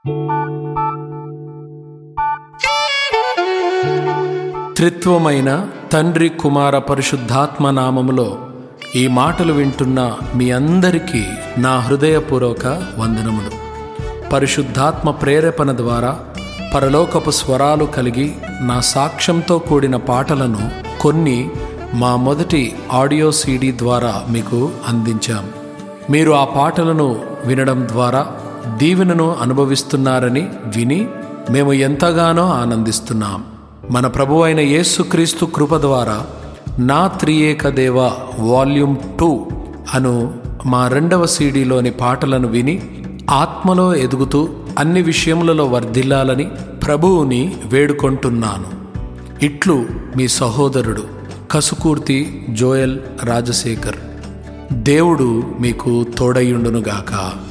త్రిత్వమైన తండ్రి, కుమార, పరిశుద్ధాత్మ నామములో ఈ మాటలు వింటున్న మీ అందరికీ నా హృదయపూర్వక వందనములు. పరిశుద్ధాత్మ ప్రేరేపణ ద్వారా పరలోకపు స్వరాలు కలిగి నా సాక్ష్యంతో కూడిన పాటలను కొన్ని మా మొదటి ఆడియో సీడీ ద్వారా మీకు అందించాం. మీరు ఆ పాటలను వినడం ద్వారా దీవెనను అనుభవిస్తున్నారని విని మేము ఎంతగానో ఆనందిస్తున్నాం. మన ప్రభువు అయిన యేసుక్రీస్తు కృప ద్వారా నా త్రియేక దేవ వాల్యూమ్ 2 అను మా 2వ సీడీలోని పాటలను విని ఆత్మలో ఎదుగుతూ అన్ని విషయములలో వర్ధిల్లాలని ప్రభువుని వేడుకొంటున్నాను. ఇట్లు మీ సహోదరుడు కసుకూర్తి జోయల్ రాజశేఖర్. దేవుడు మీకు తోడయుండునుగాక.